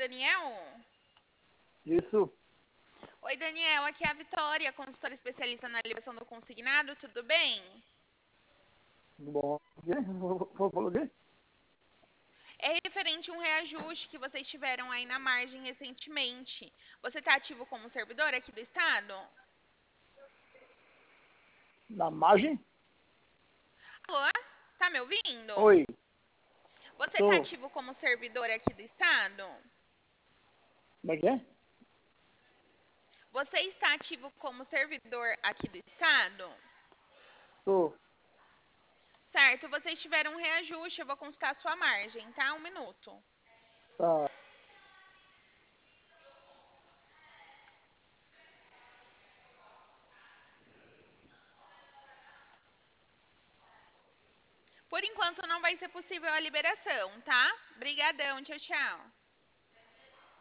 Daniel? Isso. Oi, Daniel, aqui é a Vitória, consultora especialista na liberação do consignado, tudo bem? Tudo bom. Falou o quê? É referente a um reajuste que vocês tiveram aí na margem recentemente. Você está ativo como servidor aqui do Estado? Na margem? Alô? Tá me ouvindo? Oi. Você está Tô. ativo como servidor aqui do Estado? Como é que é? Você está ativo como servidor aqui do Estado? Tô. Certo, vocês tiveram um reajuste, eu vou consultar a sua margem, tá? Um minuto. Tá. Por enquanto não vai ser possível a liberação, tá? Brigadão, tchau, tchau.